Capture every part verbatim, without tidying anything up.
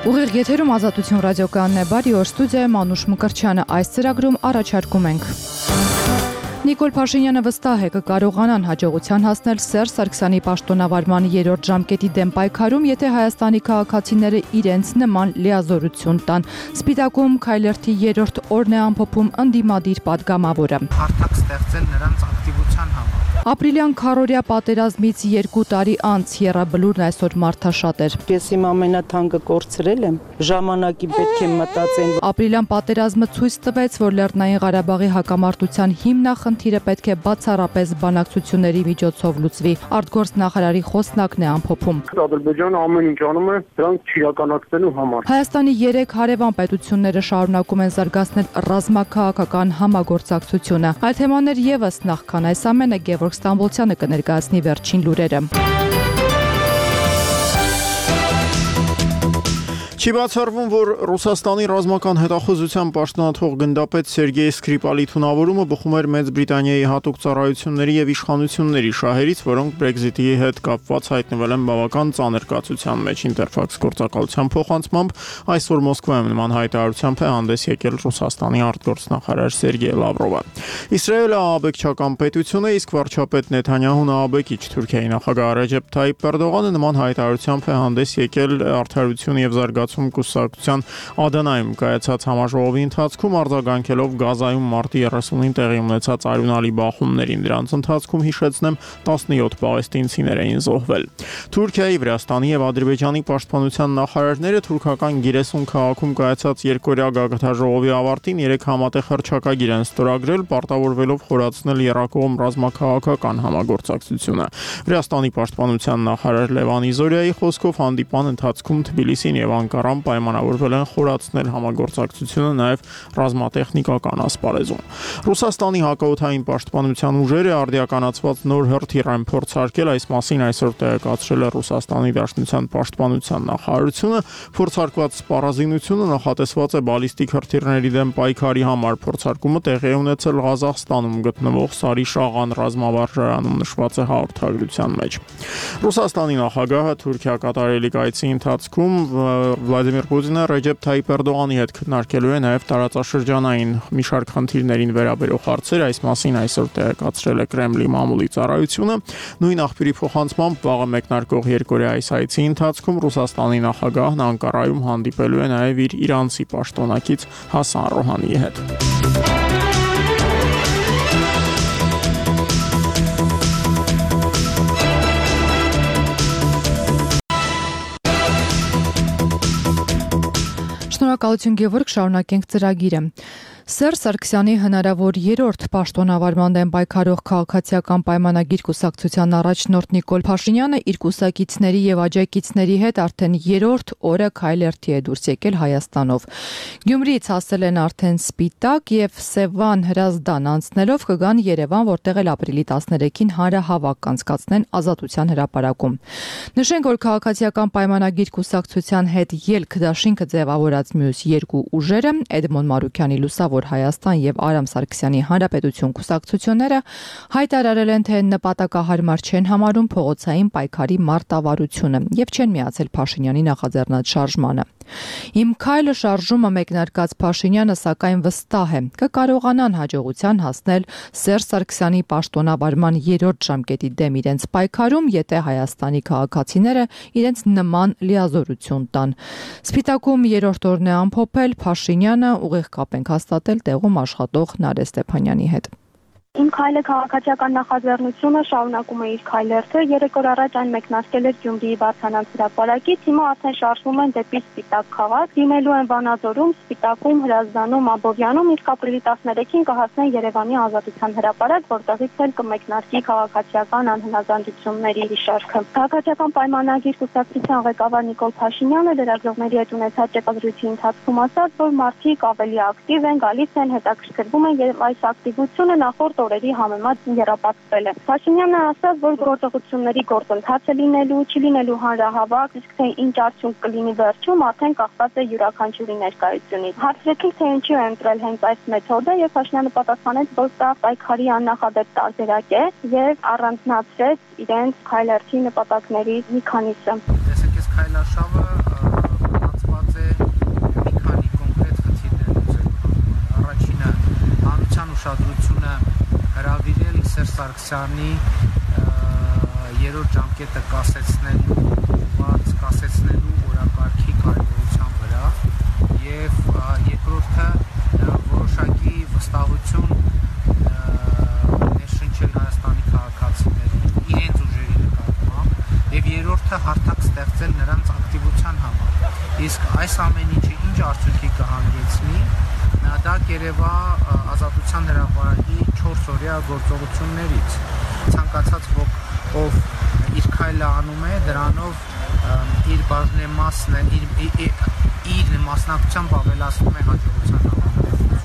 Ուղիղ եթերում Ազատություն ռադիոկայանն է, բարի օր, ստուդիայում Անուշ Մկրտչյանը, այս ծրագրում առաջարկում ենք. Նիկոլ Փաշինյանը վստահ է կկարողանան հաջողության հասնել Սերժ Սարգսյանի պաշտոնավարման երրորդ ժամկետի դեմ պայքարում, եթե Հայաստանի քաղաքացիները իրենց նման լիազորություն տան։ Սպիտակում քայլերթի երրորդ օրն է ամփոփում ընդդիմադիր պատգամավորը։ Հարթակ ստեղծել նրանց ակտիվության համար։ Ապրիլյան քառօրյա պատերազմից երկու տարի անց եռաբլուրն այսօր մարդաշատ էր։ Ես իմ ամենաթանկը կորցրել եմ, ժամանակի պետք է մտածեն։ Ապրիլյան պատերազմը ցույց տվեց, որ Լեռնային Ղարաբաղի հակամարտության հիմնախնդիրը պետք է բացառապես բանակցությունների միջոցով լուծվի։ Արտգործնախարարի խոսնակն է ամփոփում։ Ադրբեջանը ամեն ինչ անում է դրանք չիրականացնելու համար։ Հայաստանի երեք հարևան պետությունները շարունակում են զարգացնել ռազմաքաղաքական համագործակցությունը։ Այդ թեմաներ եւս նախքան այս ամենը Գևորգ Ստամբոլցյանը կներկայացնի վերջին լուրերը։ Չի բացառվում, որ Ռուսաստանի ռազմական հետախուզության պաշտոնաթող գնդապետ Սերգեյ Սկրիպալի թունավորումը բխում էր Մեծ Բրիտանիայի հատուկ ծառայությունների եւ իշխանությունների շահերից, որոնք Brexit-ի հետ կապված հայտնվել են բավական ծանր կացության մեջ։ Interfax գործակալության փոխանցմամբ այսօր Մոսկվայում նման հայտարարությամբ է հանդես եկել Ռուսաստանի արտգործնախարար Սերգեյ Լավրովը։ Իսրայելը ահաբեկչական պետություն է, իսկ վարչապետ Նեթանյահուն ահաբեկիչ։ Թուրքիայի նախագահ Ռեջեփ Թայիփ Էրդողանը նման հայտարարությամբ է հանդես եկել Արդարություն եւ զարգացում կուսակցության Ադանայում կայացած համաժողովի ընթացքում, արձագանքելով Գազայում մարտի երեսունին տեղի ունեցած արյունալի բախումներին։ Դրանց ընթացքում հիշեցնեմ տասնյոթ պաղեստինցիներ էին զոհվել։ Թուրքիայի, Վրաստանի եւ Ադրբեջանի պաշտպանության նախարարները թուրքական Գիրեսուն քաղաքում կայացած երկօրյա գագաթաժողովի ավարտին երեք համատեղ հռչակագիր են ստորագրել, պարտավորվելով խորացնել եռակողմ ռազմաքաղաքական համագործակցությունը։ Վրաստանի պաշտպանության նախարար Լևան Իզորյայի խոսքով հանդիպան ընթացքում Թբիլիսին եւ Անկարան պայմանավորվել են խորացնել համագործակցությունը նաև ռազմատեխնիկական ասպարեզում։ Ռուսաստանի հակաօդային պաշտպանության ուժերը արդիականացված նոր հրթիռ են փորձարկել, այս մասին այսօր տեղեկացրել է Ռուսաստանի Դաշնության պաշտպանության նախարարությունը։ Փորձարկված սպառազինությունը նախատեսված է բալիստիկ հրթիռների դեմ պայքարի համար։ Փորձարկումը տեղի է ունեցել Ղազախստանում գտնվող Սարի Շաղան ռազմավարժարանում, նշված է հաղորդագրության մեջ։ Ռուսաստանի նախագահը Թուրքիա կատարելիք այցի ընթացքում Վլադիմիր Պուտինը Ռեջեփ Թայիփ Էրդողանի հետ քննարկելու է նաև տարածաշրջանային մի շարք խնդիրներին վերաբերող հարցեր, այս մասին այսօր տեղեկացրել է Կրեմլի մամուլի ծառայությունը։ Նույն աղբյուրի փոխանցմամբ վաղը մեկնարկող երկօրյա այս այցի ընթացքում Ռուսաստանի նախագահն Անկարայում հանդիպելու է նաև իր իրանցի պաշտոնակից Հասան Ռոհանիի հետ։ Շնորհակալություն Գևորգ, շարունակենք ծրագիրը։ Սերժ Սարգսյանի հնարավոր երրորդ պաշտոնավարման դեմ պայքարող քաղաքացիական պայմանագիր կուսակցության առաջնորդ Նիկոլ Փաշինյանը իր կուսակիցների եւ աջակիցների հետ արդեն երրորդ օրը քայլերթի է դուրս եկել Հայաստանով։ Գյումրիից հասել են արդեն Սպիտակ եւ Սևան Հրազդան անցնելով կգան Երևան, որտեղ էլ ապրիլի տասներեքին հանրահավաք կանցկացնեն Ազատության հրապարակում։ Նշենք, որ քաղաքացիական պայմանագիր կուսակցության հետ ելք դաշինքը ձևավորած մյուս երկու ուժերը Էդմոն Մարուկյանի լուսավոր Հայաստան եւ Արամ Սարգսյանի Հանրապետություն կուսակցությունները հայտարարել են, թե նպատակահարմար չեն համարում փողոցային պայքարի մարտավարությունը եւ չեն միացել Փաշինյանի նախաձեռնած շարժմանը։ Իմ քայլը շարժումը մեկնարկած Փաշինյանը սակայն վստահ է կկարողանան հաջողության հասնել Սերժ Սարգսյանի պաշտոնավարման երրորդ ժամկետի դեմ իրենց պայքարում, եթե Հայաստանի քաղաքացիները իրենց նման լիազորություն տան։ Սպիտակում երրորդ օրն է ամփոփել Փաշինյանը, ուղիղ կապ ենք հաստատել տեղում աշխատող Նարէ Ստեփանյանի հետ։ Իմ քայլը քաղաքացիական նախաձեռնությունը շարունակում է իր քայլերթը, երեք օր առաջ այն մեկնարկել էր Գյումրիի Վարդանանց հրապարակից, հիմա արդեն շարժվում են դեպի Սպիտակ քաղաք, դիմելու են Վանաձորում, Սպիտակում, Հրազդանում, Աբովյանում, իսկ ապրիլի տասներեքին կհասնեն Երևանի Ազատության հրապարակ, որտեղից էլ կմեկնարկի քաղաքացիական անհնազանդությունների շարքը։ Քաղաքացիական պայմանագիր կուսակցության ղեկավար Նիկոլ Փաշինյանը լրագրողների հետ ունեցած ճեպազրույցի ընթացքում ասաց, որ մարդիկ ավելի ակտիվ են, գալիս են, հետաքրքրվում են եւ այս ակտիվությունը նախորդ օրերի համեմատ եռապատկվել է։ Փաշինյանը ասաց, որ գործողությունների գործընթաց է լինելու, չի լինելու հանրահավաք, իսկ թե ինչ արդյունք կլինի վերջում, արդեն կախված է յուրաքանչյուրի ներկայությունից։ Հարցրեցին, թե ինչու է ընտրել հենց այս մեթոդը, եւ Փաշինյանը պատասխանեց, որ դա պայքարի աննախադեպ տարբերակ է եւ առանձնացրեց իրենց քայլերթի նպատակների մի քանիսը։ Տեսեք, այս քայլարշավը մնացված է ուշադրությունը հրավիրել Սերժ Սարգսյանի երրորդ ժամկետը կասեցնելու, ուղղված կասեցնելու օրակարգի կարևորության վրա եւ երկրորդը որոշակի վստահություն ներշնչել Հայաստանի քաղաքացիներին իրենց ուժերի նկատմամբ եւ երրորդը հարթակ ստեղծել նրանց ակտիվության համար։ Իսկ այս ամեն ինչը ինչ արդյունքի կհանգեցնի, դա կերևա Ազատության հրապարակի չորս օրյա գործողություններից։ Ցանկացած ոք, ով իր քայլը անում է, դրանով իր բաժնեմասն է, իր, իր մասնակցությամբ ավելացնում է հաջողության հավանականությունը։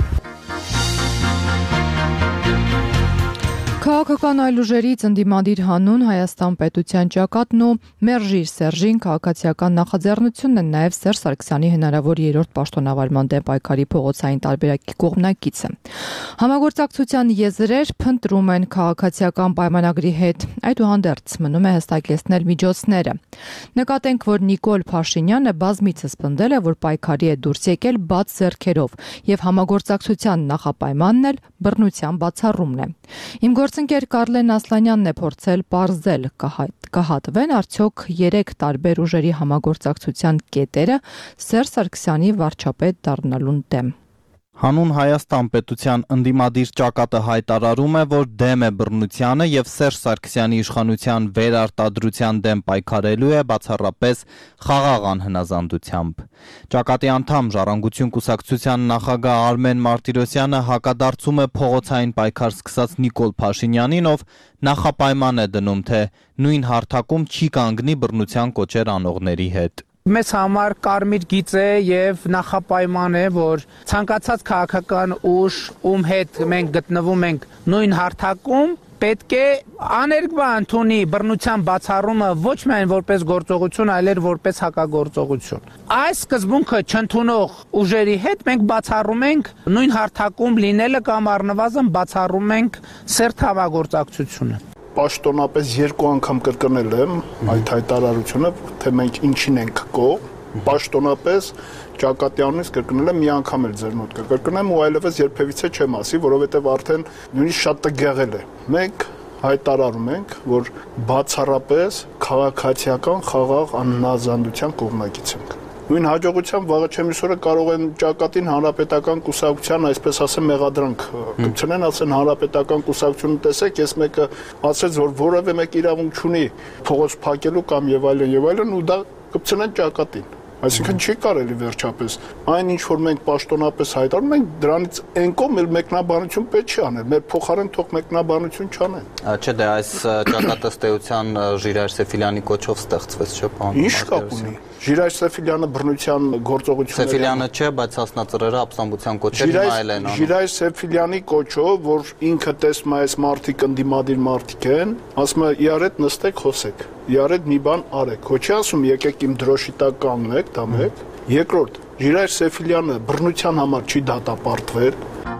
Քաղաքական այլ ուժերից ընդդիմադիր հանուն Հայաստան պետության ճակատն ու Մերժիր Սերժին քաղաքացիական նախաձեռնությունն են նաև Սերժ Սարգսյանի հնարավոր երրորդ պաշտոնավարման դեմ պայքարի փողոցային տարբերակի կողմնակիցը։ Համագործակցության եզրեր փնտրում են քաղաքացիական պայմանագրի հետ, այդուհանդերձ մնում է հստակեցնել միջոցները։ Նկատենք, որ Նիկոլ Փաշինյանը բազմիցս պնդել է, որ պայքարի է դուրս եկել բաց ձեռքերով եւ համագործակցության նախապայմանն էլ բռնության բացառումն է։ Իմ գործընկեր Կարլեն Ասլանյանն է փորձել պարզել, կհատվեն արդյոք երեք տարբեր ուժերի համագործակցության կետերը Սերժ Սարգսյանի վարչապետ դառնալուն դեմ։ Հանուն Հայաստան պետության ընդդիմադիր ճակատը հայտարարում է, որ դեմ է բռնությանը եւ Սերժ Սարգսյանի իշխանության վերարտադրության դեմ պայքարելու է բացառապես խաղաղ անհնազանդությամբ։ Ճակատի անդամ Ժառանգություն կուսակցության նախագահ Արմեն Մարտիրոսյանը հակադարձում է փողոցային պայքար սկսած Նիկոլ Փաշինյանին, ով նախապայման է դնում, թե նույն հարթակում չի կանգնի բռնության կոչեր անողների հետ։ Մեզ համար կարմիր գիծ է եւ նախապայման է, որ ցանկացած քաղաքական ուժ, ում հետ մենք գտնվում ենք նույն հարթակում, պետք է աներկբա ընդունի բռնության բացառումը ոչ միայն որպես գործողություն, այլև որպես հակագործողություն։ Այս սկզբունքը չընդունող ուժերի հետ մենք բացառում ենք նույն հարթակում լինելը կամ առնվազն բացառում ենք սերտ համագործակցությունը։ Պաշտոնապես երկու անգամ կրկնել եմ այդ հայտարարությունը, թե մենք ինչին ենք կողմ, պաշտոնապես ճակատի անունից կրկնել եմ մի անգամ էլ ձեր մոտ կկրկնեմ ու այլևս երբևիցե չեմ ասի, որովհետև արդեն նույնիսկ շատ տգեղել է։ Մենք հայտարարում ենք, որ բացառապես քաղաքացիական խաղաղ անհնազանդության կողմնակից ենք։ Նույն հաջողությամբ վաղը չեմիսորը կարող են ճակատին հանրապետական կուսակցության, այսպես ասեմ, մեղադրանք կպցնեն, ասեն հանրապետական կուսակցությունը տեսեք, ես մեկը ասեց, որ որևէ մեկ իրավունք չունի փողոց փակելու կամ եւ այլն եւ այլն ու դա կպցնեն ճակատին։ Այսինքն չի կարելի վերջապես այն ինչ որ մենք պաշտոնապես հայտարարում ենք դրանից ենկոմ էլ մեկնաբանություն պետք չի անել, մեր փոխարեն թող մեկնաբանություն չանեն։ Չէ, դե այս ճակատը ըստեյության Ժիրայր Սեֆիլյանի կոչով ստեղծվեց, չէ՞, պարոն։ Ինչ կապ ունի։ Ժիրայր Սեֆիլյանը բռնության գործողությունները Սեֆիլյանը չէ, բայց հասնածրերը ապստամբության կոչերն այլ են անում։ Ժիրայր Սեֆիլյանի կոչով, որ ինքը տեսնում է այս մարտիկ ընդդիմադիր մարտիկ են, ասում է իրար հետ նստեք, խոսեք։ Իրար հետ մի բան արեք։ Ոչ ասում եկեք իմ դրոշի տակ կանգնեք, դա մեկ։ Երկրորդ, Ժիրայր Սեֆիլյանը բռնության համար չի դատապարտվել։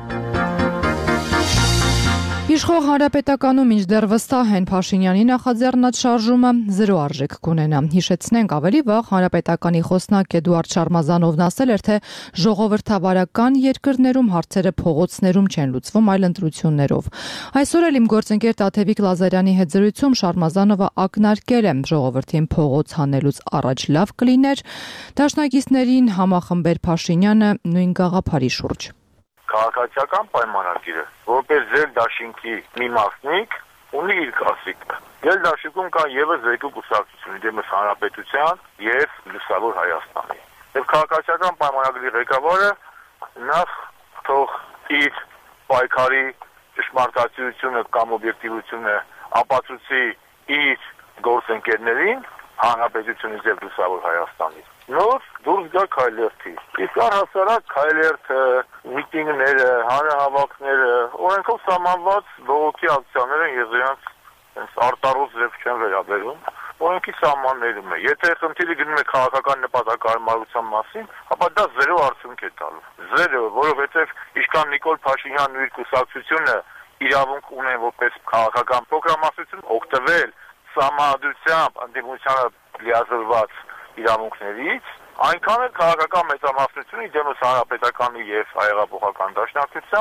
Իշխող հանրապետականում մինչդեռ վստահ են Փաշինյանի նախաձեռնած շարժումը զրո արժեք կունենա։ Հիշեցնենք ավելի վաղ հանրապետականի խոսնակ Էդուարդ Շարմազանովն ասել էր, թե ժողովրդավարական երկրներում հարցերը փողոցներում չեն լուծվում, այլ ընտրություններով։ Այսօր էլ իմ գործընկեր Տաթևիկ Լազարյանի հետ զրույցում Շարմազանովը ակնարկել է ժողովրդին փողոց հանելուց առաջ լավ կլիներ դաշնակիցներին համախմբեր Փաշինյանը նույն գաղափարի շուրջ։ Քաղաքացիական պայմանագիրը, որպես ձեր դաշինքի մի մասնիկ, ունի իր կասիկը։ Ձեր դաշինքում կան եւս երկու կուսակցություն՝ դեմս Հանրապետության եւ Լուսավոր Հայաստանի։ Եվ քաղաքացիական պայմանագրի ղեկավարը նախ թող իր պայքարի ճշմարտացիությունը կամ օբյեկտիվությունը ապացուցի իր գործընկերներին Հանրապետությունից եւ Լուսավոր Հայաստանից։ Նոր դուրս գա քայլերթի։ Իսկ առհասարակ քայլերթը, միտինգները, հանրահավաքները, օրենքով սահմանված բողոքի ակցիաները եւ դրանց արտարոց ձև չեն վերաբերում։ Օրենքի սահմաններում է։ Եթե խնդիրը գնում է քաղաքական նպատակահարմարության մասին, ապա դա զերո արդյունք է տալու։ Զերո, որովհետեւ իշքան Նիկոլ Փաշինյանն ու իր կուսակցությունը իրավունք ունեն որպես քաղաքական պրոգրամացություն օգտվել սահմանադրությամբ ընդդիմությանը լիազորված իրավունքներից, այնքան էլ քաղաքական մեծամասնությունը դեմս հանրապետականի եւ հայեղափոխական դաշնակցության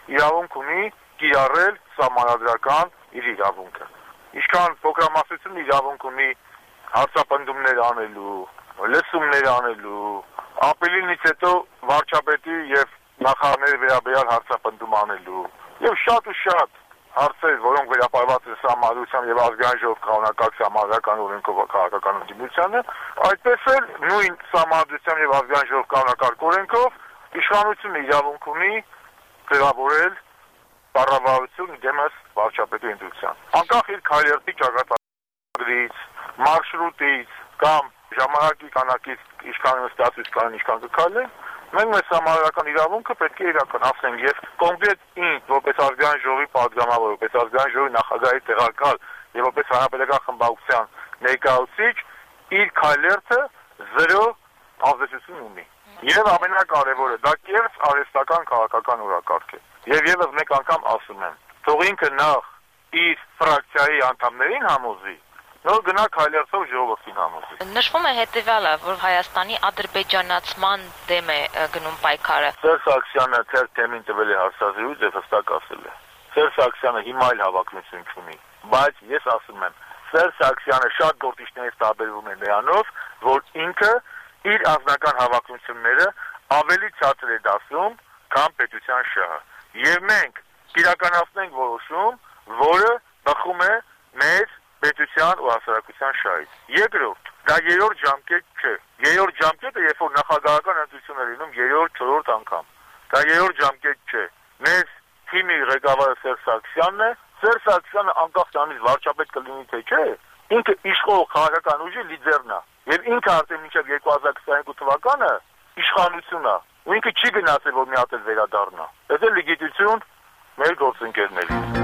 իրավունք ունի կիրառել սահմանադրական իր իրավունքը։ Ինչքան փոքրամասնությունը իրավունք ունի հարցապնդումներ անելու, լսումներ անելու, ապելինից հետո վարչապետի եւ նախարարների վերաբերյալ հարցապնդում անելու եւ շատ ու շատ հարցեր, որոնք վերապարված են սահմանադրությամբ եւ ազգային ժողով կանոնակարգ սահմանադրական օրենքով քաղաքական ընդդիմությանը, այդպես էլ նույն սահմանադրությամբ եւ ազգային ժողով կանոնակարգ օրենքով իշխանությունը իրավունք ունի ձևավորել կառավարություն դեմս վարչապետի ընտրության։ Անկախ իր քայլերթի ճակատագրից, մարշրուտից կամ ժամանակի կանակից իշխանությունը ստացույց կանեն ինչքան կքայլեն, մենք մեր սահմանադրական իրավունքը պետք է իրականացնենք եւ կոնկրետ ինձ որպես ազգային ժողովի պատգամավոր, որպես ազգային ժողովի նախագահի տեղակալ եւ որպես հանրապետական խմբակցության ներկայացուցիչ իր քայլերթը զրո ազդեցություն ունի։ Եվ ամենակարևորը դա կերտ արհեստական քաղաքական օրակարգ է։ Եվ եւս մեկ անգամ ասում եմ, թող ինքը նախ իր ֆրակցիայի անդամներին համոզի, նոր գնա քայլերթով ժողովրդին համոզի։ Նշվում է հետևյալը, որ Հայաստանի ադրբեջանացման դեմ է գնում պայքարը։ Սերժ Սարգսյանը թեր թեմին տվել է հարցազրույց եւ հստակ ասել է։ Սերժ Սարգսյանը հիմա էլ հավակնություն չունի, բայց ես ասում եմ, Սերժ Սարգսյանը շատ գործիչներից տարբերվում է նրանով, որ ինքը իր անձնական հավակնությունները ավելի ցածր է դասում, քան պետության շահը։ Եվ մենք իրականացնենք որոշում, որը բխում է մեր պետության ու հասարակության շահից։ Երկրորդ, դա երրորդ ժամկետ չէ։ Երրորդ ժամկետը, երբ որ նախագահական ընտրություններ լինում երրորդ, չորրորդ անգամ։ Դա երրորդ ժամկետ չէ։ Մեր թիմի ղեկավարը Սերժ Սարգսյանն է։ Սերժ Սարգսյանը անկախ նրանից վարչապետ կլինի թե չէ, ինքը իշխող քաղաքական ուժի լիդերն է։ Եվ ինքը արդեն մինչև երկու հազար քսաներկու թվականը իշխանություն է։ Ու ինքը չի գնացել, որ մի հատ էլ վերադառնա։ Դա է լեգիտիմություն մեր գործընկերների։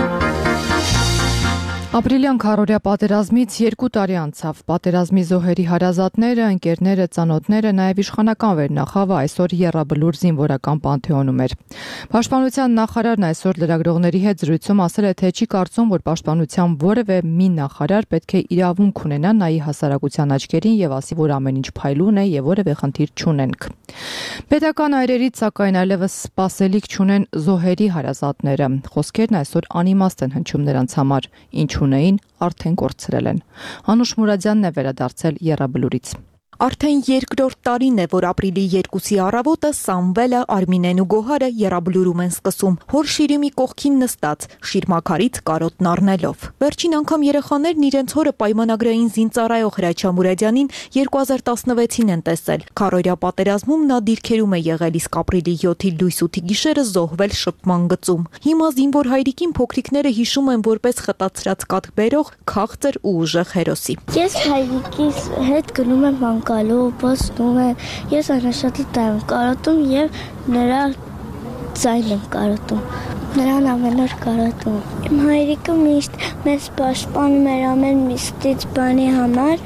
Ապրիլյան քառօրյա պատերազմից երկու տարի անցավ։ Պատերազմի զոհերի հարազատները, ընկերները, ծանոթները, նաև իշխանական վերնախավը այսօր Եռաբլուր զինվորական պանթեոնում էր։ Պաշտպանության նախարարն այսօր լրագրողների հետ զրույցում ասել է, թե չի կարծում, որ պաշտպանության որևէ մի նախարար պետք է իրավունք ունենա նայի հասարակության աչքերին եւ ասի, որ ամեն ինչ փայլուն է եւ որևէ խնդիր չունենք։ Պետական այրերից սակայն այլևս սպասելիք չունեն զոհերի հարազատները։ Խոսքերն այսօր անիմաստ են հնչում նրանց համար, ինչ ունեին, արդեն կորցրել են։ Անուշ Մուրադյանն է վերադարձել Եռաբլուրից։ Արդեն երկրորդ տարին է, որ ապրիլի երկուսի առավոտը Սամվելը, Արմինեն ու Գոհարը Եռաբլուրում են սկսում, հոր շիրիմի կողքին նստած, շիրմաքարից կարոտն առնելով։ Վերջին անգամ երեխաներն իրենց հորը պայմանագրային զինծառայող Հրաչյա Մուրադյանին երկու հազար տասնվեցին են տեսել։ Քառօրյա պատերազմում նա դիրքերում է եղել, իսկ ապրիլի յոթի լույս ութի գիշերը զոհվել շփման գծում։ Հիմա զինվոր հայրիկին փոքրիկները հիշում են որպես խտացրած կաթ բերող, քաղցր ու ուժեղ հերոսի։ Ես հայրիկիս հետ գնում եմ Գալու, բացնում է, ես անհաշատի տա եմ կարոտում և նրա ձայն եմ կարոտում, նրան ամեն օր կարոտում։ Իմ հայրիկը միշտ մեզ պաշտպանում էր ամեն միշտից բանի համար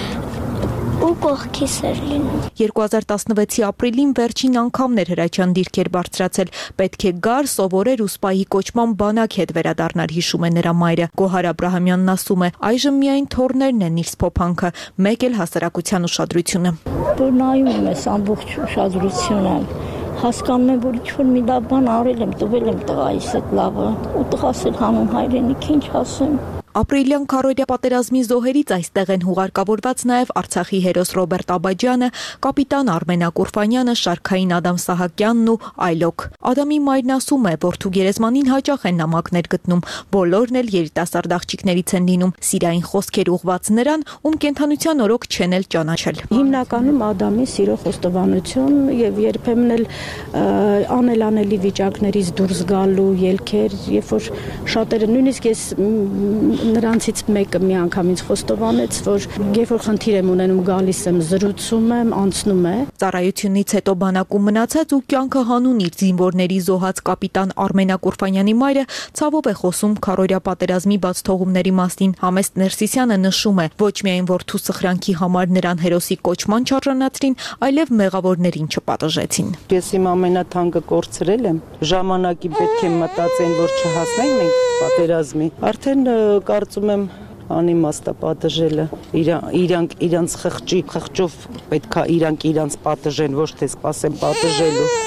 ու կողքիս էր լինում։ երկու հազար տասնվեցի ապրիլին վերջին անգամն էր Հրաչյան դիրքեր բարձրացել, պետք է գար, սովորեր ու սպայի կոչման բանակ հետ վերադառնար, հիշում է նրա մայրը։ Գոհար Աբրահամյանն ասում է, այժմ միայն թոռներն են իր սփոփանքը, մեկ էլ հասարակության ուշադրությունը։ Որ նայում եմ այս ամբողջ ուշադրությունը, հասկանում եմ, որ ինչ-որ մի լավ բան արել եմ, տվել եմ տղայիս այդ լավը, ու տղաս էլ հանուն հայրենիք, ինչ ասեմ։ Ապրիլյան քառօրյա պատերազմի զոհերից այստեղ են հուղարկավորված նաև Արցախի հերոս Ռոբերտ Աբաջյանը, կապիտան Արմեն Ակուրֆանյանը, շարքային Ադամ Սահակյանն ու այլոք։ Ադամի մայրն ասում է, որդու գերեզմանին հաճախ են նամակներ գտնում, բոլորն էլ երիտասարդ աղջիկներից են լինում, սիրային խոսքեր ուղված նրան, ում կենդանության օրոք չեն էլ ճանաչել։ Հիմնականում Ադամի սիրո խոստովանություն եւ երբեմն էլ անելանելի վիճակներից դուրս գալու ելքեր, երբ որ շատերը նույնիսկ ես նրանցից մեկը մի անգամ ինձ խոստովանեց, որ երբ որ խնդիր եմ ունենում, գալիս եմ, զրուցում եմ, անցնում է։ Ծառայությունից հետո բանակում մնացած ու կյանքը հանուն իր զինվորների զոհած կապիտան Արմեն Ակուրֆանյանի մայրը ցավով է խոսում քառօրյա պատերազմի բաց թողումների մասին։ Համեստ Ներսիսյանը նշում է, ոչ միայն որդու սխրանքի համար նրան հերոսի կոչման չարժանացրին, այլև մեղավորներին չպատժեցին։ Ես իմ ամենաթանկը կորցրել եմ, ժամանակի պետք է մտածեն, որ չհասնենք մենք պատերազմի։ Արդեն կարծում եմ անիմաստ է պատժելը, իրանք իրանց խղճի խղճով պետք է իրանք իրանց պատժեն, ոչ թե սպասեն պատժելու։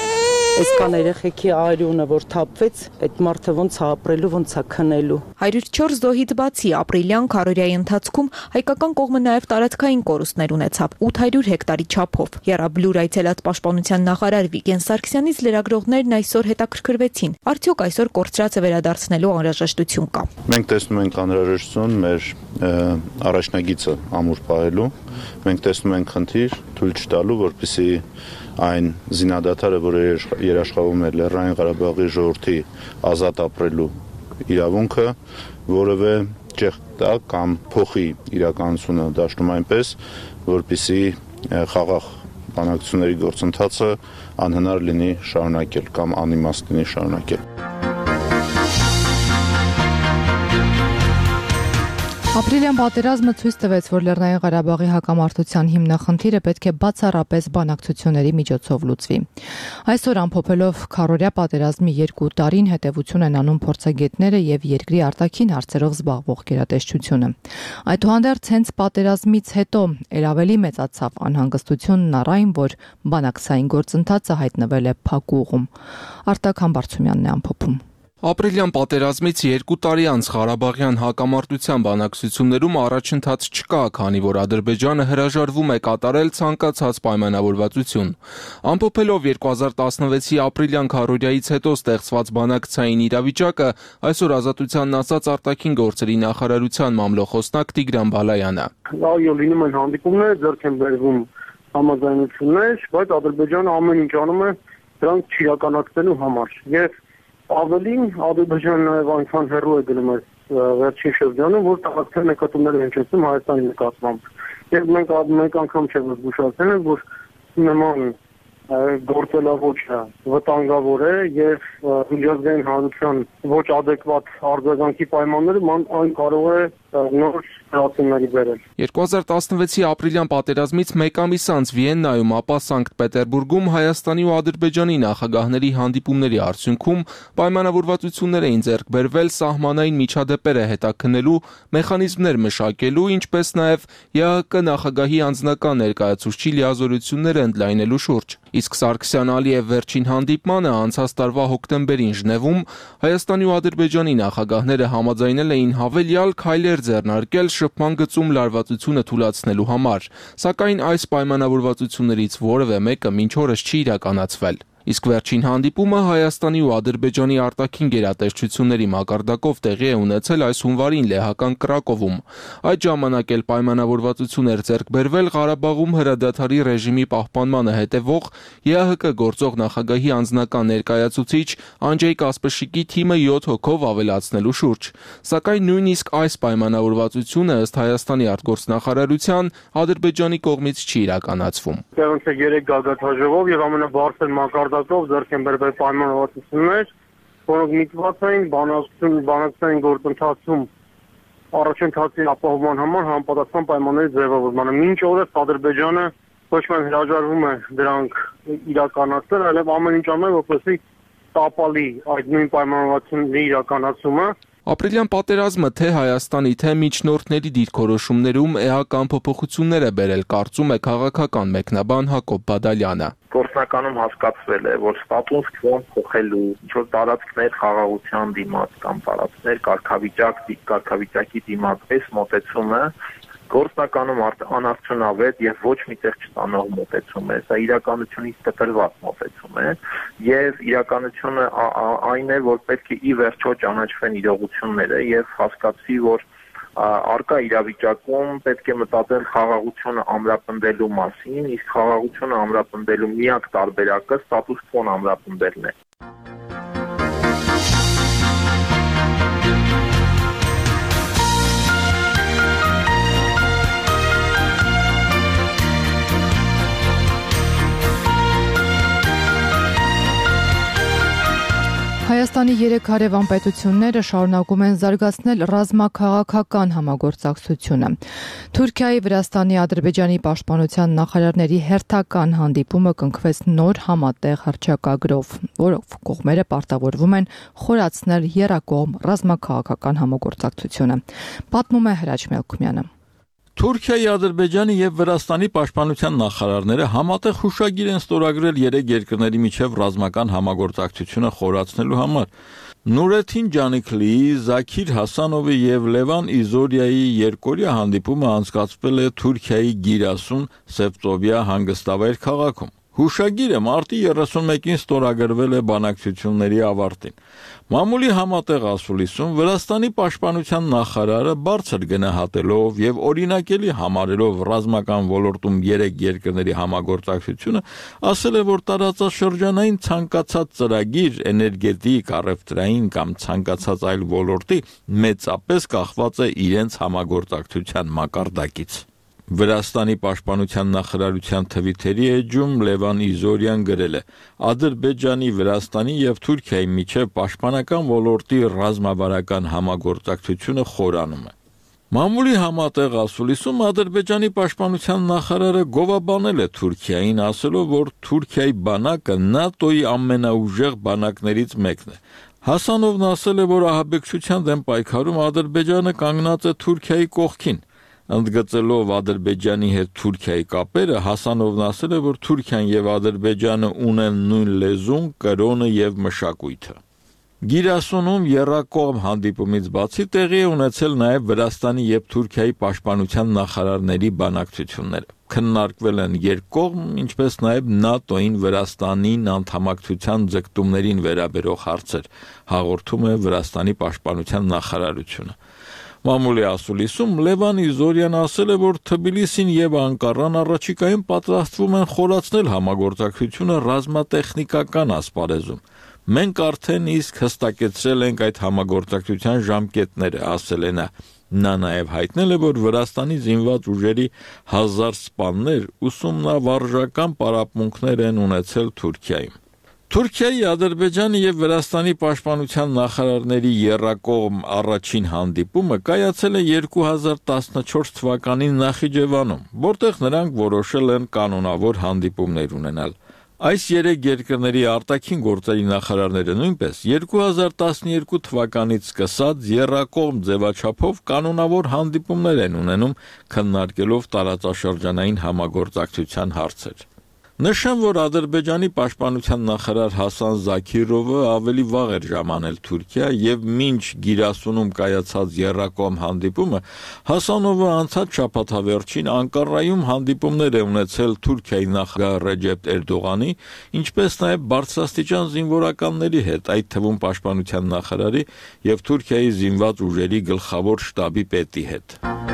Այսքան երեխեքի արյունը որ թափվեց, այդ մարդը ոնց է ապրելու, ոնց է քնելու։ հարյուր չորս զոհից բացի ապրիլյան քարորիայի ընթացքում հայկական կողմը նաև տարածքային կորուստներ ունեցավ ութ հարյուր հեկտարի չափով։ Եռաբլուր այցելած պաշտպանության նախարար Վիգեն Սարգսյանից լրագրողներն այսօր հետաքրքրվեցին, արդյոք այսօր կորցրածը վերադարձնելու անհրաժեշտություն կա։ Մենք տեսնում ենք անհրաժեշտություն մեր առաջնագիծը ամուր պահելու, մենք տեսնում ենք խնդիր թույլ չտալու, որպեսզի այն զինադատարը, որը երաշխավորում է Լեռնային Ղարաբաղի ժողովրդի ազատ ապրելու իրավունքը, որևէ ճեղք տա կամ փոխի իրականությունը դաշնում այնպես, որպեսզի խաղաղ բանակցությունների գործընթացը անհնար լինի շարունակել կամ անիմաստ լինի շարունակել։ Ապրիլյան պատերազմը ցույց տվեց, որ Լեռնային Ղարաբաղի հակամարտության հիմնախնդիրը պետք է բացառապես բանակցությունների միջոցով լուծվի։ Այսօր ամփոփելով քարորյա պատերազմի երկու տարին հետևություն են անում փորձագետները եւ երկրի արտաքին հարցերով զբաղվող գերատեսչությունը։ Այդուհանդերձ հենց պատերազմից հետո էր ավելի մեծացավ անհանգստությունն առ այն, որ բանակցային գործընթացը հայտնվել է փակուղում։ Արտակ Համբարձումյանն է ամփոփում։ Ապրիլյան պատերազմից երկու տարի անց Ղարաբաղյան հակամարտության բանակցություններում առաջընթաց չկա, քանի որ Ադրբեջանը հրաժարվում է կատարել ցանկացած պայմանավորվածություն։ Ամփոփելով երկու հազար տասնվեցի ապրիլյան քարորիայից հետո ստեղծված բանակցային իրավիճակը, այսօր Ազատությանն ասաց արտաքին գործերի նախարարության մամլոխոսնակ Տիգրան Բալայանը։ Այո, լինում են հանդիպումներ, ձեռք են բերվում համաձայնություններ, բայց Ադրբեջանը ամեն ինչ անում է դրանք չիրականացնելու համար։ Եվ ավելին Ադրբեջանը նաև այնքան հեռու է գնում այս վերջին շրջանում, որ տարածքային նկատումներ են հնչեցնում Հայաստանի նկատմամբ։ Եվ մենք մեկ անգամ չէ զգուշացել ենք, որ նման գործելավոճը վտանգավոր է եւ միջազգային հանրության ոչ adekvat արձագանքի պայմաններում այն կարող է նոր հրացումների բերել։ երկու հազար տասնվեցի ապրիլյան պատերազմից մեկ ամիս անց Վիեննայում, ապա Սանկտ Պետերբուրգում Հայաստանի ու Ադրբեջանի նախագահների հանդիպումների արդյունքում պայմանավորվածություններ էին ձեռք բերվել սահմանային միջադեպերը հետաքննելու, մեխանիզմներ մշակելու, ինչպես նաև ԵԱՀԿ նախագահի անձնական ներկայացուցչի լիազորությունները ընդլայնելու շուրջ։ Իսկ Սարգսյան-Ալիև վերջին հանդիպմանը անցած տարվա հոկտեմբերին Ժնևում Հայաստանի ու Ադրբեջանի նախագահները համաձայնել էին հավելյալ քայլեր ձեռնարկել շփման գծում լարվածությունը թույլատնելու համար, սակայն այս պայմանավորվածություններից որևէ մեկը մինչ օրս չի իրականացվել։ Իսկ վերջին հանդիպումը Հայաստանի ու Ադրբեջանի արտաքին գերատեսչությունների մակարդակով տեղի է ունեցել այս հունվարին լեհական Կրակովում։ Այդ ժամանակ էլ պայմանավորվածություն էր ձեռք բերվել Ղարաբաղում հրադադարի ռեժիմի պահպանմանը հետևող ԵԱՀԿ գործող նախագահի անձնական ներկայացուցիչ Անջեյ Կասպշիկի թիմը յոթ հոգով ավելացնելու շուրջ։ Սակայն նույնիսկ այս պայմանավորվածությունը ըստ Հայաստանի արտգործնախարարության Ադրբեջանի կողմից չի իրականացվում։ Դրանց է երեք գագաթաժողով եւ ամենաբարձր մակարդակով ձեռք են բերվել պայմանավորվածություններ, որոնք միտված էին բանակցություն բանակցային գործընթացում առաջընթացի ապահովման համար համապատասխան պայմանների ձևավորմանը։ Մինչ օրս Ադրբեջանը ոչ միայն հրաժարվում է դրանք իրականացնել, այլև ամեն ինչ անում է, որպեսզի տապալի այդ նույն պայմանավորվածությունների իրականացումը։ Ապրիլյան պատերազմը թե Հայաստանի, թե միջնորդների դիրքորոշումներում էական փոփոխություններ է բերել, կարծում է քաղաքական մեկնաբան Հակոբ Բադալյանը։ Գործնականում հասկացվել է, որ ստատուս քվոն փոխելու, ինչ-որ տարածքներ խաղաղության դիմաց կամ տարածքներ կարգավիճակ, կարգավիճակի դիմաց այս մոտեցումը գործնականում անարդյունավետ եւ ոչ միտեղ չտանող մոտեցում է, սա իրականությունից տտրված մոտեցում է եւ իրականությունը այն է, որ պետք է ի վերջո ճանաչվեն իրողությունները եւ հասկացվի, որ արկա իրավիճակում պետք է մտածել խաղաղությունը ամրապնդելու մասին, իսկ խաղաղությունը ամրապնդելու միակ տարբերակը ստատուս քվոն ամրապնդելն է։ Հայաստանի երեք հարևան պետությունները շարունակում են զարգացնել ռազմաքաղաքական համագործակցությունը։ Թուրքիայի, Վրաստանի, Ադրբեջանի պաշտպանության նախարարների հերթական հանդիպումը կնքվեց նոր համատեղ հռչակագրով, որով կողմերը պարտավորվում են խորացնել եռակողմ ռազմաքաղաքական համագործակցությունը։ Պատմում է Հրաչ Մելքումյանը։ Թուրքիայի, Ադրբեջանի եւ Վրաստանի պաշտպանության նախարարները համատեղ հուշագիր են ստորագրել երեք երկրների միջև ռազմական համագործակցությունը խորացնելու համար։ Նուրեթին Ջանիքլիի, Զաքիր Հասանովի եւ Լևան Իզորիայի երկօրյա հանդիպումը անցկացվել է Թուրքիայի Գիրասուն Սևծովիա հանգստավայր քաղաքում։ Հուշագիրը մարտի երեսունմեկին ստորագրվել է բանակցությունների ավարտին։ Մամուլի համատեղ ասուլիսում Վրաստանի պաշտպանության նախարարը բարձր գնահատելով եւ օրինակելի համարելով ռազմական ոլորտում երեք երկրների համագործակցությունը, ասել է, որ տարածաշրջանային ցանկացած ծրագիր, էներգետիկ, առևտրային կամ ցանկացած այլ ոլորտի մեծապես կախված է իրենց համագործակցության մակարդակից։ Վրաստանի պաշտպանության նախարարության թվիթերի էջում Լևան Իզորյան գրել է. Ադրբեջանի, Վրաստանի եւ Թուրքիայի միջև պաշտպանական ոլորտի ռազմավարական համագործակցությունը խորանում է։ Մամուլի համատեղ ասուլիսում Ադրբեջանի պաշտպանության նախարարը գովաբանել է Թուրքիային, ասելով, որ Թուրքիայի բանակը ՆԱՏՕ-ի ամենաուժեղ բանակներից մեկն է։ Հասանովն ասել է, որ ահաբեկչության դեմ պայքարում Ադրբեջանը կանգնած է Թուրքիայի կողքին։ Ընդգծելով Ադրբեջանի հետ Թուրքիայի կապերը, Հասանովն ասել է, որ Թուրքիան եւ Ադրբեջանը ունեն նույն լեզուն, կրոնը եւ մշակույթը։ Գիրասունում եռակողմ հանդիպումից բացի տեղի է ունեցել նաեւ Վրաստանի եւ Թուրքիայի պաշտպանության նախարարների բանակցությունները։ Քննարկվել են երկկողմ, ինչպես նաեւ ՆԱՏՕ-ին Վրաստանին անդամակցության ձգտումներին վերաբերող հարցեր, հաղորդում է Վրաստանի պաշտպանության նախարարությունը։ Մամուլի ասուլիսում Լևան Իզորյան ասել է, որ Թբիլիսին եւ Անկարան առաջիկայում պատրաստվում են խորացնել համագործակցությունը ռազմատեխնիկական ասպարեզում։ Մենք արդեն իսկ հստակեցրել ենք այդ համագործակցության ժամկետները, ասել է նա։ Նա նաև հայտնել է, որ Վրաստանի զինված ուժերի հազար սպաներ ուսումնավարժական պարապմունքներ են ունեցել Թուրքիայում։ Թուրքիայի, Ադրբեջանի եւ Վրաստանի պաշտպանության նախարարների եռակողմ առաջին հանդիպումը կայացել է երկու հազար տասնչորս թվականին Նախիջևանում, որտեղ նրանք որոշել են կանոնավոր հանդիպումներ ունենալ։ Այս երեք երկրների արտաքին գործերի նախարարները նույնպես երկու հազար տասնյոթ թվականից սկսած եռակողմ ձևաչափով կանոնավոր հանդիպումներ են ունենում, քննարկելով տարածաշրջանային համագործակցության հարցեր։ Նշեմ, որ Ադրբեջանի պաշտպանության նախարար Հասան Զաքիրովը ավելի վաղ էր ժամանել Թուրքիա եւ մինչ Գիրասունում կայացած եռակողմ հանդիպումը Հասանովը անցած շաբաթավերջին Անկարայում հանդիպումներ է ունեցել Թուրքիայի նախագահ Ռեջեփ Էրդողանի, ինչպես նաեւ բարձրաստիճան զինվորականների հետ, այդ թվում պաշտպանության նախարարի եւ Թուրքիայի զինված ուժերի գլխավոր շտաբի պետի հետ։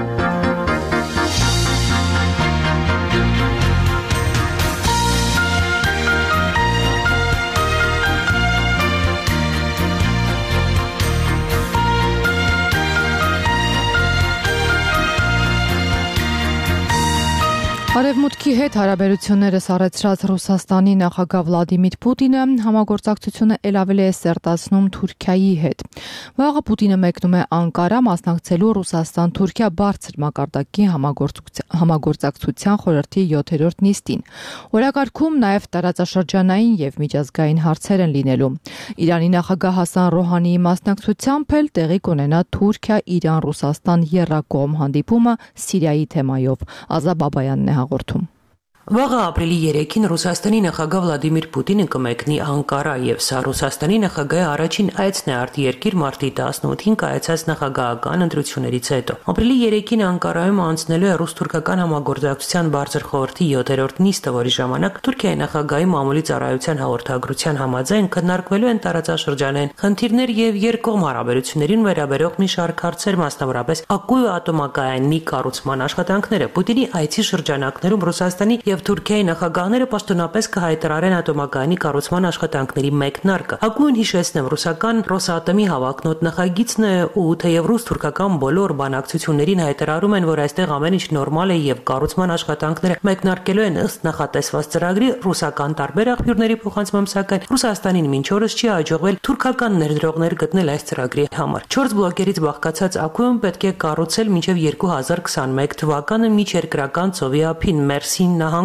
Արևմուտքի հետ հարաբերությունները սառեցրած Ռուսաստանի նախագահ Վլադիմիր Պուտինը համագործակցությունը ել ավելի է սերտացնում Թուրքիայի հետ։ Վաղը Պուտինը մեկնում է Անկարա մասնակցելու Ռուսաստան-Թուրքիա բարձր մակարդակի համագործակցության խորհրդի յոթերորդ նիստին։ Օրակարգում նաև տարածաշրջանային եւ միջազգային հարցեր են լինելու։ Իրանի նախագահ Հասան Ռոհանիի մասնակցությամբ էլ տեղի կունենա Թուրքիա-Իրան-Ռուսաստան եռակողմ հանդիպումը Սիրիայի թեմայով։ Ազա Բաբայանն է հաղորդում։ Վաղը ապրիլի երեքին Ռուսաստանի նախագահ Վլադիմիր Պուտինը կմեկնի Անկարա եւ սա Ռուսաստանի նախագահի առաջին այցն է արտերկիր մարտի տասնութին կայացած նախագահական ընտրություններից հետո։ Ապրիլի երեքին Անկարայում անցնելու է ռուս-թուրքական համագործակցության բարձր խորհրդի յոթերորդ նիստը, որի ժամանակ Թուրքիայի նախագահի մամուլի ծառայության հաղորդագրության համաձայն քննարկվելու են տարածաշրջանային խնդիրներ եւ երկկողմ հարաբերություններին վերաբերող մի շարք հարցեր, մասնավորապես Ակույո ատոմակայանի կառուցման աշխատանքները։ Պուտինի այցի շրջանակներում Ռուսաստանի եւ Թուրքիայի նախագահները պաշտոնապես կհայտարարեն ատոմակայանի կառուցման աշխատանքների մեկնարկը։ Ակույն հիշեցնեմ, ռուսական Ռոսատոմի հավակնոտ նախագիծն է ու թեև ռուս-թուրքական բոլոր բանակցություններին հայտարարում են, որ այստեղ ամեն ինչ նորմալ է եւ կառուցման աշխատանքները մեկնարկելու են ըստ նախատեսված ծրագրի, ռուսական տարբեր աղբյուրների փոխանցմամբ սակայն Ռուսաստանին մինչ օրս չի հաջողվել թուրքական ներդրողներ գտնել այս ծրագրի համար։ Չորս բլոկերից բաղկացած Ակույն պետք է կառուցել մինչեւ երկու հազար քսանմեկ թվականը միջերկրական ծովի ափին Մերսին նահանգ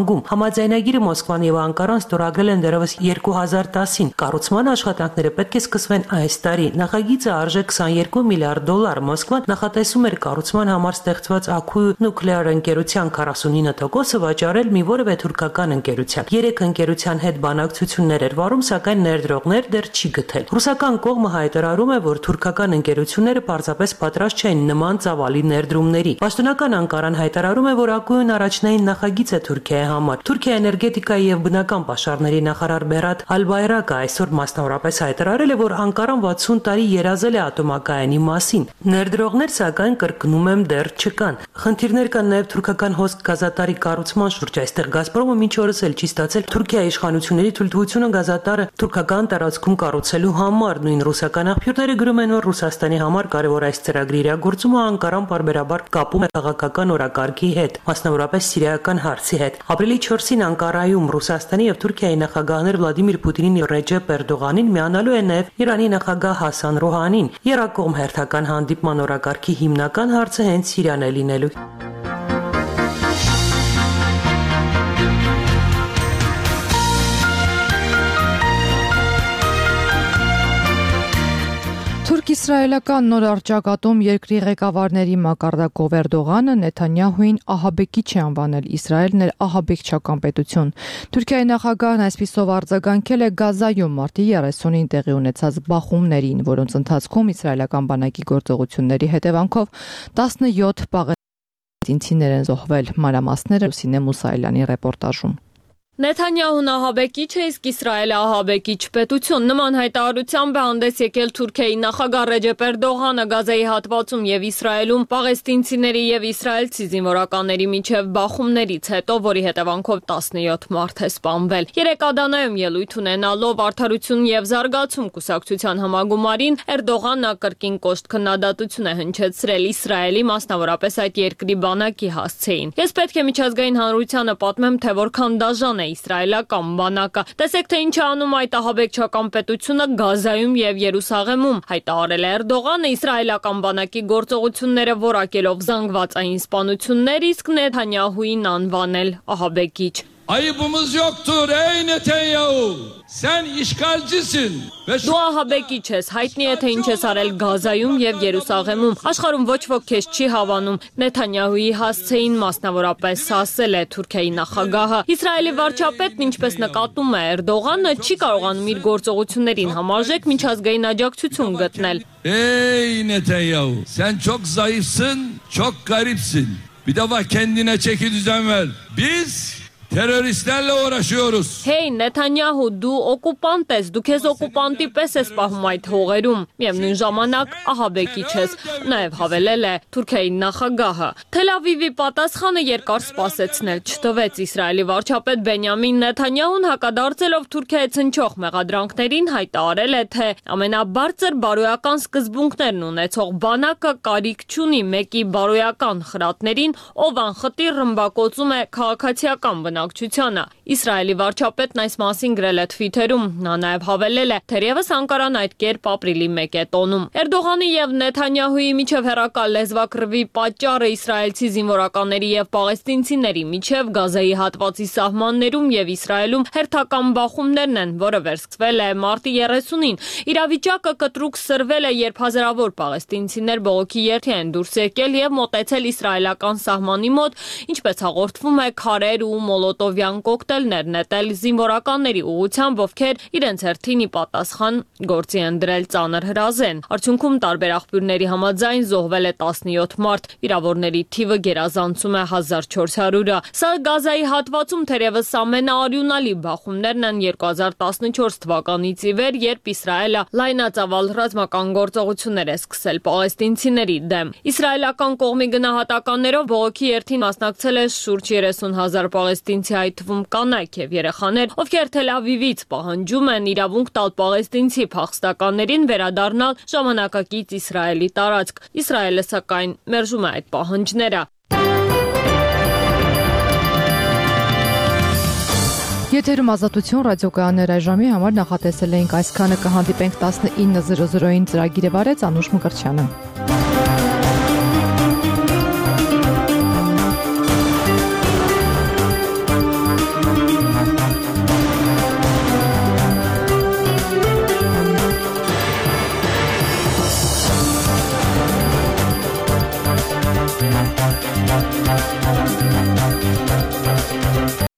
վտանգում։ Համաձայնագիրը Մոսկվան եւ Անկարան ստորագրել են դեռևս երկու հազար տասին։ Կառուցման աշխատանքները պետք է սկսվեն այս տարի։ Նախագիծը արժե քսաներկու միլիարդ դոլար։ Մոսկվան նախատեսում էր կառուցման համար ստեղծված Աքույ նուկլեար ընկերության քառասունինը տոկոսը վաճառել մի որևէ թուրքական ընկերության։ Երեք ընկերության հետ բանակցություններ էր վարում, սակայն ներդրողներ դեռ չի գտել։ Ռուսական կողմը հայտարարում է, որ թուրքական ընկերությունները պարզապես պատրաստ չեն նման ծավալի ներդրումների։ Պաշտոնական Անկարան հայտարարում է, որ Աքույն առաջնային նախագիծ է Թուրքիայի համար։ Թուրքիայի էներգետիկայի եւ բնական պաշարների նախարար Բերատ Ալբայրակը այսօր մասնավորապես հայտարարել է, որ Անկարան վաթսուն տարի երազել է ատոմակայանի մասին։ Ներդրողներ սակայն կրկնում եմ դեռ չկան։ Խնդիրներ կան նաեւ թուրքական հոսք գազատարի կառուցման շուրջ։ Այստեղ Գազպրոմը մինչ օրս էլ չի ստացել Թուրքիայի իշխանությունների թույլտվությունը գազատարը թուրքական տարածքում կառուցելու համար։ Նույն ռուսական աղբյուրները գրում են, որ Ռուսաստանի համար կարևոր այս ծրագրի իրագործումը Անկարան պարբերաբար կապում է քաղաքական օրակարգի հետ, մասնավորապես սիրիական հարցի հետ։ Ապրիլի չորսին Անկարայում Ռուսաստանի եւ Թուրքիայի նախագահներ Վլադիմիր Պուտինին եւ Ռեջեփ Էրդողանին միանալու են նաեւ Իրանի նախագահ Հասան Ռոհանին։ Երակողմ հերթական հանդիպման օրակարգի հիմնական հարցը հենց Սիրիան է լինելու։ Թուրք-իսրայելական նոր առճակատում երկրի ղեկավարների մակարդակով Էրդողանը Նեթանյահուին ահաբեկիչ է անվանել, Իսրայելն էլ ահաբեկչական պետություն։ Թուրքիայի նախագահն այսպիսով արձագանքել է Գազայում մարտի երեսունին տեղի ունեցած բախումներին, որոնց ընթացքում իսրայելական բանակի գործողությունների հետևանքով տասնյոթ պաղեստինցիներ են զոհվել։ Մանրամասները Լուսինե Մուսայելյանի ռեպորտաժում։ Նեթանյահուն ահաբեկիչ է, իսկ Իսրայելը ահաբեկիչ պետություն։ Նման հայտարարությամբ է հանդես եկել Թուրքիայի նախագահ Ռեջեփ Էրդողանը Գազայի հատվածում եւ Իսրայելում պաղեստինցիների եւ իսրայելցի զինվորականների միջև բախումներից հետո, որի հետևանքով տասնյոթ մարդ է սպանվել։ Երեք Ադանայում ելույթ ունենալով Արդարություն եւ զարգացում կուսակցության համագումարին Էրդողանը կրկին կոշտ քննադատություն է հնչեցրել Իսրայելի, մասնավորապես այդ երկրի բանակի հասցեին։ Ես պետք է միջազգային հանրությանը պատմեմ, թե որքան դաժան է իսրայելական բանակը։ Տեսեք, թե ինչ է անում այդ ահաբեկչական պետությունը Գազայում եւ Երուսաղեմում, հայտարարել է Էրդողանը իսրայելական բանակի գործողությունները որակելով զանգվածային սպանություններ, իսկ Նեթանյահուին անվանել ահաբեկիչ։ Ayıbımız yoktur ey Netanyahu. Sen işgalcisin. Դու ահաբեկիչ ես, հայտնի է թե ինչ ես արել Գազայում եւ Երուսաղեմում։ Աշխարհում ոչ ոք քեզ չի հավանում։ Նեթանյահուի հասցեին մասնավորապես ասել է Թուրքիայի նախագահը։ Իսրայելի վարչապետն, ինչպես նկատում է Էրդողանը, չի կարողանում իր գործողություններին համարժեք միջազգային աջակցություն գտնել։ Ey Netanyahu, sen çok zayıfsın, çok garipsin. Bir defa kendine çeki düzen ver. Biz teröristlerle uğraşıyoruz. Hey Նեթանյահու, դու օկուպանտ ես, դու քեզ օկուպանտի պես ես պահում այդ հողերում։ Միևնույն ժամանակ ահաբեկիչ ես, նաև հավելել է Թուրքիայի նախագահը։ Թել Ավիվի պատասխանը երկար սպասեցնել չտվեց։ Իսրայելի վարչապետ Բենյամին Նեթանյահուն հակադարձելով Թուրքիայի ցնչող մեղադրանքներին հայտարարել է, թե ամենաբարձր բարոյական սկզբունքներն ունեցող բանակը կարիք չունի մեկի բարոյական խրատներին, ով անխտիր ռմբակոծում է քաղաքացիական բնակ Իսրայելի վարչապետն այս մասին գրել է Twitter-ում, նա նաև հավելել է, թերևս Անկարան այդ կերպ ապրիլի մեկ է տոնում։ Էրդողանի եւ Նեթանյահուի միջև հեռակա լեզվակռվի պատճառը իսրայելցի զինվորականների եւ պաղեստինցիների միջև Գազայի հատվածի սահմաններում եւ Իսրայելում հերթական բախումներն են, որը վերսկսվել է մարտի երեսունին։ Իրավիճակը կտրուկ սրվել է, երբ հազարավոր պաղեստինցիներ բողոքի երթի են դուրս եկել եւ մոտեցել իսրայելական սահմանի մոտ, ինչպես հաղորդվում է, քարեր ու մոլոտովյան կոկտեյլներ նետել զինվորականների ուղղությամբ, ովքեր իրենց հերթին ի պատասխան գործի են դրել ծանր հրազեն։ Արդյունքում տարբեր աղբյուրների համաձայն զոհվել է տասնյոթ մարդ, վիրավորների թիվը գերազանցում է հազար չորս հարյուրը։ Սա Գազայի հատվածում թերևս ամենաարյունալի բախումներն են երկու հազար տասնչորս թվականից ի վեր, երբ Իսրայելը լայնածավալ ռազմական գործողություններ է սկսել պաղեստինցիների դեմ։ Իսրայելական կողմի գնահատականներով բողոքի երթին մասնակցել է շուրջ երեսուն հազար պաղեստինցի, այդ թվում կանայք եւ երեխաներ, ովքեր Թել Ավիվից պահանջում են իրավունք տալ պաղեստինցի փախստականներին վերադառնալ ժամանակակից Իսրայելի տարածք։ Իսրայելը սակայն մերժում է այդ պահանջները։ Եթերում Ազատություն ռադիոկայաններ այժմի համար նախատեսել էինք այսքանը, կհանդիպենք տասնինը զրո զրոին ծրագիրը վարեց Անուշ Մկրտչյանը։